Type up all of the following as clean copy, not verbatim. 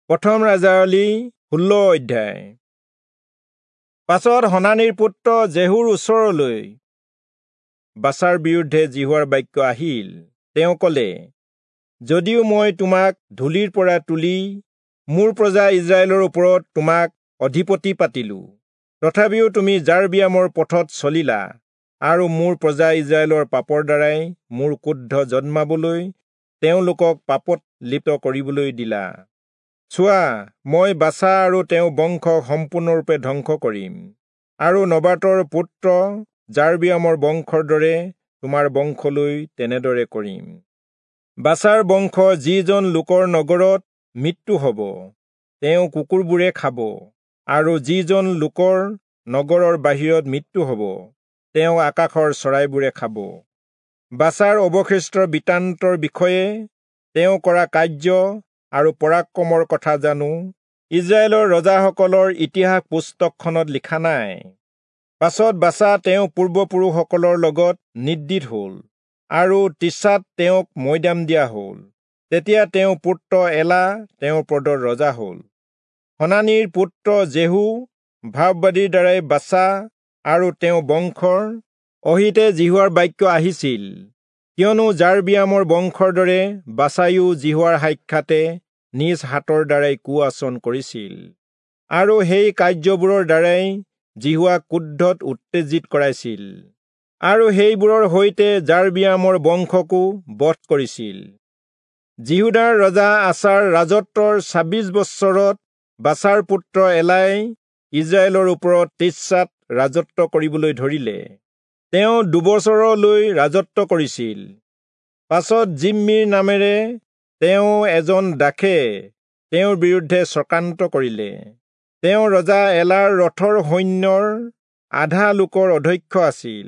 প্ৰথম ৰাজাৱলী 16 অধ্যায়। পাছত হনানীৰ পুত্ৰ জেহুৰ ওচৰলৈ বাছাৰ বিৰুদ্ধে জিহুৱাৰ বাক্য আহিল। তেওঁ ক'লে, যদিও মই তোমাক ধূলিৰ পৰা তুলি মোৰ প্ৰজা ইজৰাইলৰ ওপৰত তোমাক অধিপতি পাতিলো, তথাপিও তুমি জাৰবিয়ামৰ পথত চলিলা আৰু মোৰ প্ৰজা ইজৰাইলৰ পাপৰ দ্বাৰাই মোৰ ক্ৰোধ জন্মাবলৈ তেওঁলোকক পাপত লিপ্ত কৰিবলৈ দিলা। চোৱা, মই বাছা আৰু তেওঁ বংশক সম্পূৰ্ণৰূপে ধ্বংস কৰিম, আৰু নবাতৰ পুত্ৰ জাৰবিয়ামৰ বংশৰ দৰে তোমাৰ বংশলৈ তেনেদৰে কৰিম। বাছাৰ বংশ যিজন লোকৰ নগৰত মৃত্যু হ'ব, তেওঁ কুকুৰবোৰে খাব, আৰু যিজন লোকৰ নগৰৰ বাহিৰত মৃত্যু হ'ব, তেওঁ আকাশৰ চৰাইবোৰে খাব। বাছাৰ অৱশিষ্ট বৃত্তান্তৰ বিষয়ে তেওঁ কৰা কাৰ্য আৰু পৰাক্ৰমৰ কথা জানো ইজৰাইলৰ ৰজাসকলৰ ইতিহাস পুস্তকখনত লিখা নাই। পাছত বাছা তেওঁ পূৰ্বপুৰুষসকলৰ লগত নিদ্ৰিত হ'ল, আৰু তিৰ্চাত তেওঁক মৈদাম দিয়া হ'ল। তেতিয়া তেওঁৰ পুত্ৰ এলা তেওঁৰ পদৰ ৰজা হ'ল। হনানীৰ পুত্ৰ জেহু ভাৱবাদীৰ দ্বাৰাই বাছা আৰু তেওঁ বংশৰ অহিতে জিহুৱাৰ বাক্য আহিছিল, কিয়নো জাৰবিয়ামৰ বংশৰ দৰে বাছাইও জিহুৱাৰ সাক্ষাতে নিজ হাতৰ দ্বাৰাই কুআচৰণ কৰিছিল, আৰু সেই কাৰ্যবোৰৰ দ্বাৰাই জিহুৱাক ক্ৰোধত উত্তেজিত কৰাইছিল, আৰু সেইবোৰৰ সৈতে জাৰবিয়ামৰ বংশকো বধ কৰিছিল। জিহুদাৰ ৰজা আছাৰ ৰাজত্বৰ 26 বছৰত বাছাৰ পুত্ৰ এলাই ইজৰাইলৰ ওপৰত তিৰ্চাত ৰাজত্ব কৰিবলৈ ধৰিলে। তেওঁ 2 বছৰলৈ ৰাজত্ব কৰিছিল। পাছত জিম্মিৰ নামেৰে তেওঁ এজন দাসে তেওঁৰ বিৰুদ্ধে চক্ৰান্ত কৰিলে। তেওঁ ৰজা এলাৰ ৰথৰ সৈন্যৰ আধা লোকৰ অধ্যক্ষ আছিল।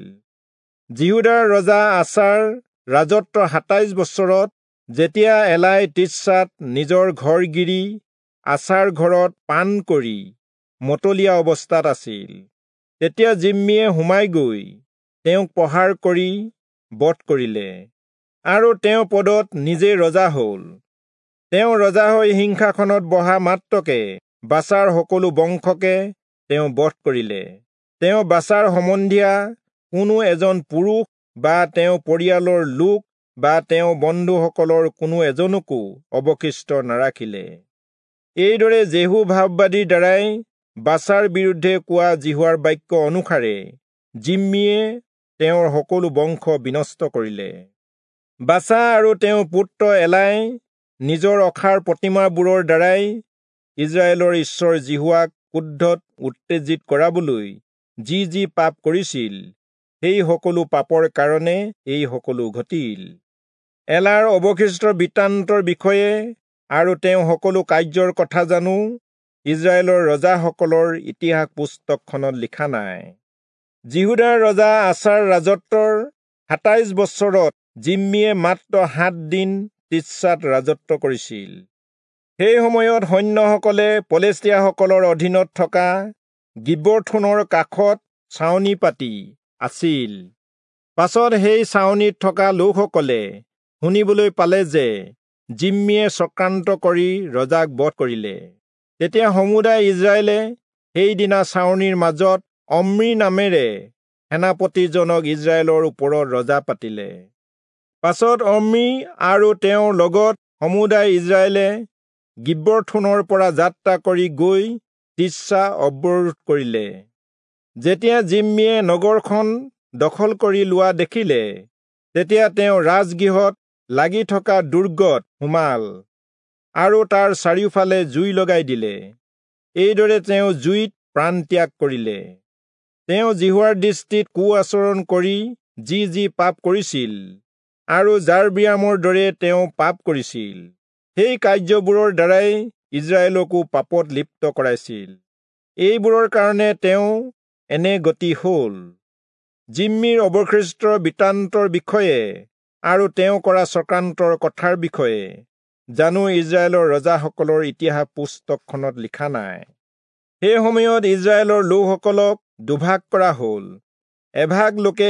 জিহুদাৰ ৰজা আছাৰ ৰাজত্বৰ 27 বছৰত যেতিয়া এলাই তিৰ্চাত নিজৰ ঘৰ গিৰি আছাৰ ঘৰত পান কৰি মতলীয়া অৱস্থাত আছিল, তেতিয়া জিম্মিয়ে সোমাই গৈ তেওঁক প্ৰহাৰ কৰি বধ কৰিলে, আৰু তেওঁ পদত নিজে ৰজা হ'ল। তেওঁ ৰজা হৈ সিংহাসনত বহা মাত্ৰকে বাছাৰ সকলো বংশকে তেওঁ বধ কৰিলে। তেওঁ বাছাৰ সম্বন্ধীয়া কোনো এজন পুৰুষ বা তেওঁ পৰিয়ালৰ লোক বা তেওঁ বন্ধুসকলৰ কোনো এজনকো অৱশিষ্ট নাৰাখিলে। এইদৰে জেহু ভাৱবাদীৰ দ্বাৰাই বাছাৰ বিৰুদ্ধে কোৱা জিহুৱাৰ বাক্য অনুসাৰে জিম্মিয়ে তেওঁৰ সকলো বংশ বিনষ্ট কৰিলে। বাছা আৰু তেওঁৰ পুত্ৰ এলাই নিজৰ অখাৰ প্ৰতিমাবোৰৰ দ্বাৰাই ইজৰাইলৰ ঈশ্বৰ জিহুৱাক ক্ৰোধত উত্তেজিত কৰাবলৈ যি পাপ কৰিছিল, সেই সকলো পাপৰ কাৰণে এই সকলো ঘটিল। এলাৰ অৱশিষ্ট বৃত্তান্তৰ বিষয়ে আৰু তেওঁ সকলো কাৰ্যৰ কথা জানো ইজৰাইলৰ ৰজাসকলৰ ইতিহাস পুস্তকখনত লিখা নাই। জিহুদাৰ ৰজা আছাৰ ৰাজত্বৰ 27 বছৰত জিম্মিয়ে মাত্ৰ 7 দিন তিৰ্চাত ৰাজত্ব কৰিছিল। সেই সময়ত সৈন্যসকলে পলেষ্টিয়াসকলৰ অধীনত থকা গিব্বথোনৰ কাষত ছাউনি পাতি আছিল। পাছত সেই ছাউনিত থকা লোকসকলে শুনিবলৈ পালে যে জিম্মিয়ে চক্ৰান্ত কৰি ৰজাক বধ কৰিলে। তেতিয়া সমুদায় ইজৰাইলে সেইদিনা ছাউনিৰ মাজত অম্ৰি নামেৰে সেনাপতিজনক ইজৰাইলৰ ওপৰত ৰজা পাতিলে। পাছত অম্ৰি আৰু তেওঁৰ লগত সমুদায় ইজৰাইলে গিব্বথোনৰ পৰা যাত্ৰা কৰি গৈ তিৰ্চা অৱৰোধ কৰিলে। যেতিয়া জিম্মিয়ে নগৰখন দখল কৰি লোৱা দেখিলে, তেতিয়া তেওঁ ৰাজগৃহত লাগি থকা দুৰ্গত সোমাল আৰু তাৰ চাৰিওফালে জুই লগাই দিলে। এইদৰে তেওঁ জুইত প্ৰাণ ত্যাগ কৰিলে। তেওঁ জিহুৱাৰ দৃষ্টিত কুআচৰণ কৰি যি পাপ কৰিছিল আৰু জাৰবিয়ামৰ দৰে তেওঁ পাপ কৰিছিল, সেই কাৰ্যবোৰৰ দ্বাৰাই ইজৰাইলকো পাপত লিপ্ত কৰাইছিল। এইবোৰৰ কাৰণে তেওঁ এনে গতি হ'ল। জিম্মিৰ অৱশিষ্ট বৃত্তান্তৰ বিষয়ে আৰু তেওঁ কৰা চক্ৰান্তৰ কথাৰ বিষয়ে জানো ইজৰাইলৰ ৰজাসকলৰ ইতিহাস পুস্তকখনত লিখা নাই। সেই সময়ত ইজৰাইলৰ লোকসকলক দুভাগ কৰা হ'ল। এভাগ লোকে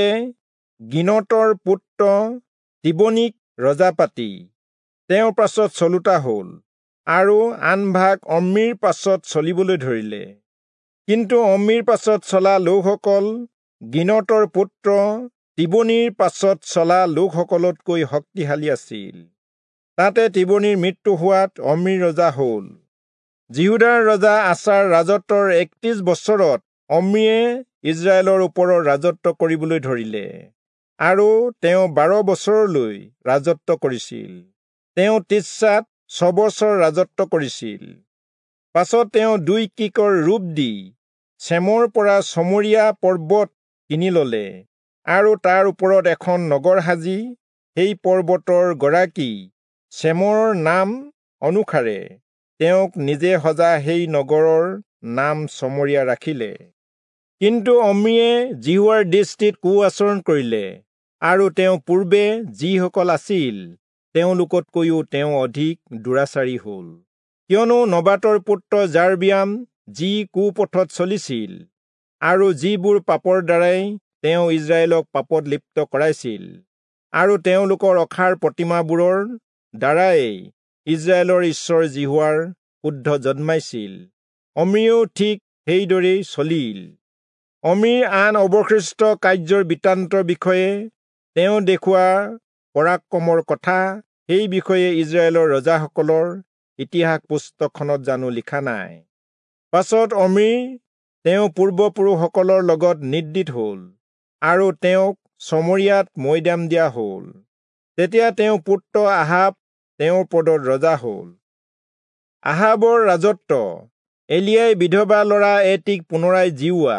গিনতৰ পুত্ৰ তিবনীক ৰজা পাতি তেওঁৰ পাছত চলোতা হ'ল, আৰু আন ভাগ অম্মিৰ পাছত চলিবলৈ ধৰিলে। কিন্তু অম্মিৰ পাছত চলা লোকসকল গিনতৰ পুত্ৰ তিবনীৰ পাছত চলা লোকসকলতকৈ শক্তিশালী আছিল। তাতে তিবনীৰ মৃত্যু হোৱাত অম্মিৰ ৰজা হ'ল। জিহুদাৰ ৰজা আছাৰ ৰাজত্বৰ 31 বছৰত অম্মিয়ে ইজৰাইলৰ ওপৰত ৰাজত্ব কৰিবলৈ ধৰিলে আৰু তেওঁ 12 বছৰলৈ ৰাজত্ব কৰিছিল। তেওঁ তিৰ্চাত 6 বছৰ ৰাজত্ব কৰিছিল। পাছত তেওঁ 2 কিকৰ ৰূপ দি চেমৰ পৰা চমৰীয়া পৰ্বত কিনি ললে আৰু তাৰ ওপৰত এখন নগৰ সাজি সেই পৰ্বতৰ গৰাকী চেমৰ নাম অনুসাৰে তেওঁক নিজে সজা সেই নগৰৰ নাম চমৰীয়া ৰাখিলে। কিন্তু অম্মিয়ে জিহুৱাৰ দৃষ্টিত কুআচৰণ কৰিলে আৰু তেওঁ পূৰ্বে যিসকল আছিল তেওঁলোকতকৈও তেওঁ অধিক দুৰাচাৰী হ'ল। কিয়নো নবাতৰ পুত্ৰ জাৰবিয়াম যি কুপথত চলিছিল আৰু যিবোৰ পাপৰ দ্বাৰাই তেওঁ ইজৰাইলক পাপত লিপ্ত কৰাইছিল আৰু তেওঁলোকৰ অখাৰ প্ৰতিমাবোৰৰ দ্বাৰাই ইজৰাইলৰ ঈশ্বৰ জিহুৱাৰ ক্ৰোধ জন্মাইছিল, অম্মিয়েও ঠিক সেইদৰেই চলিল। অম্মিৰ আন অৱশিষ্ট কাৰ্যৰ বৃত্তান্তৰ বিষয়ে তেওঁ দেখুওৱা পৰাক্ৰমৰ কথা সেই বিষয়ে ইজৰাইলৰ ৰজাসকলৰ ইতিহাস পুস্তকখনত জানো লিখা নাই। পাছত অম্মিৰ তেওঁ পূৰ্বপুৰুষসকলৰ লগত নিদ্ৰিত হ'ল আৰু তেওঁক চমৰীয়াত মৈদাম দিয়া হ'ল। তেতিয়া তেওঁৰ পুত্ৰ আহাব তেওঁৰ পদত ৰজা হ'ল। আহাবৰ ৰাজত্ব। এলিয়াই বিধৱা ল'ৰা এটিক পুনৰাই জীওৱা।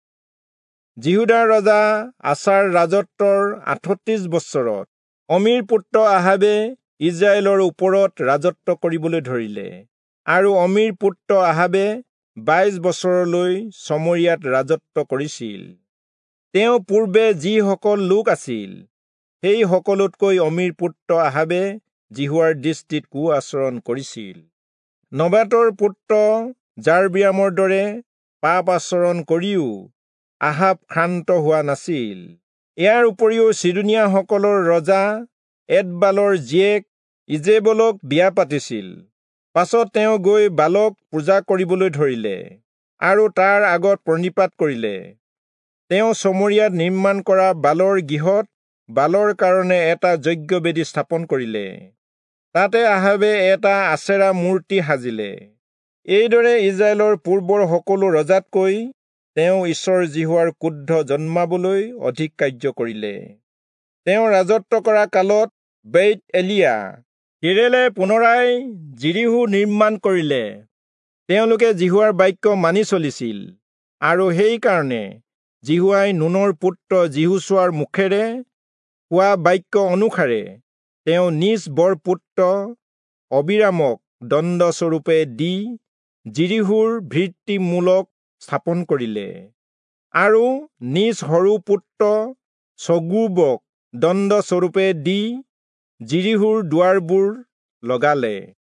জিহুদাৰ ৰজা আছাৰ ৰাজত্বৰ 38 বছৰত অম্মিৰ পুত্ৰ আহাবে ইজৰাইলৰ ওপৰত ৰাজত্ব কৰিবলৈ ধৰিলে আৰু অম্মিৰ পুত্ৰ আহাবে 22 বছৰলৈ চমৰীয়াত ৰাজত্ব কৰিছিল। তেওঁ পূৰ্বে যিসকল লোক আছিল সেই সকলোতকৈ অম্মিৰ পুত্ৰ আহাবে জিহুৱাৰ দৃষ্টিত কুআচৰণ কৰিছিল। নবাতৰ পুত্ৰ জাৰবিয়ামৰ দৰে পাপ আচৰণ কৰিও আহাব ক্ষান্ত হোৱা নাছিল। ইয়াৰ উপৰিও চিদোনিয়াসকলৰ ৰজা এদবালৰ জীয়েক ইজেবলক বিয়া পাতিছিল। পাছত তেওঁ গৈ বালক পূজা কৰিবলৈ ধৰিলে আৰু তাৰ আগত প্ৰণিপাত কৰিলে। তেওঁ চমৰীয়াত নিৰ্মাণ কৰা বালৰ গৃহত বালৰ কাৰণে এটা যজ্ঞবেদী স্থাপন কৰিলে। তাতে আহাবে এটা আছেৰা মূৰ্তি সাজিলে। এইদৰে ইজৰাইলৰ পূৰ্বৰ সকলো ৰজাতকৈ তেওঁ ঈশ্বৰ জিহুৱাৰ ক্ৰোধ জন্মাবলৈ অধিক কাৰ্য কৰিলে। তেওঁ ৰাজত্ব কৰা কালত বেইত এলিয়া হিৰেলে পুনৰাই জিৰিহো নিৰ্মাণ কৰিলে। তেওঁলোকে জিহুৱাৰ বাক্য মানি চলিছিল আৰু সেইকাৰণে জিহুৱাই নুনৰ পুত্ৰ জিহুছোৱাৰ মুখেৰে কোৱা বাক্য অনুসাৰে তেওঁ নিজ বৰপুত্ৰ অবিৰামক দণ্ডস্বৰূপে দি জিৰিহোৰ ভিত্তিমূলক স্থাপন কৰিলে আৰু নিজ সৰু পুত্ৰ চগুবক দণ্ডস্বৰূপে দি জিৰিহোৰ দুৱাৰবোৰ লগালে।